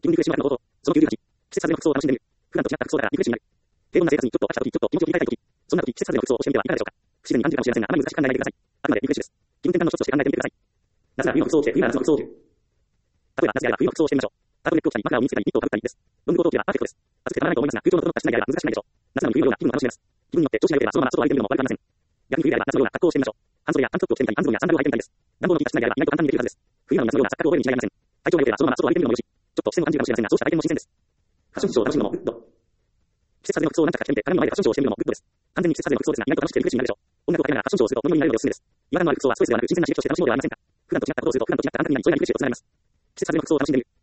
気分リフレッシュの方法。その98、季節外れの服装を楽しんでみる。普段と違った服装だからリフレッシュになる。平凡な生活にちょっと飽きた時、ちょっと気持ちを切り替えたい時、そんな時、季節外れの服装をしてみてはいかがでしょうか。不自然に感じるかもしれませんが、あまり難しく考えないでください。あくまでリフレッシュです。気分転換の一つとして考えてみてください。夏なら冬の服装を着て、冬なら夏の服装を着る。例えば夏であれば冬の服装をしてみましょう。タートルネックを着たり、マフラーを身につけたり、ニットをかぶったりです。ロングコートを着ればパーフェクトです。暑くてたまらないと思いますが、空調の整った室内であれば難しくないでしょう。夏なのに冬のような気分を楽しめます。気分によって調子が良ければそのまま外を歩いてみるのも悪くありません。逆に冬であれば夏のような格好をしてみましょう。半袖やタンクトップを着てみたり、半ズボンやサンダルを履いてみたりです。暖房の効いた室内であれば意外と簡単にできるはずです。冬なのに夏のような錯覚を覚えるに違いありません。体調が良ければそのまま外を歩いてみるのもよし。ちょっと癖も感じるかもしれませんが、そうした体験も新鮮です。ファッションショーを楽しむのもグッド。季節外れの服装を何着か着てみて、鏡の前でファッションショーをしてみるのもグッドです。完全に季節外れの服装ですが、意外と楽しくてリフレッシュになるでしょう。音楽をかけながらファッションショーをするとノリノリになるのでおすすめです。違和感のある服装はストレスではなく新鮮な刺激として楽しもうではありませんか。普段と違ったことをすると普段と違った感覚になりそういうリフレッシュをつながります。季節外れの服装を楽しんでみる。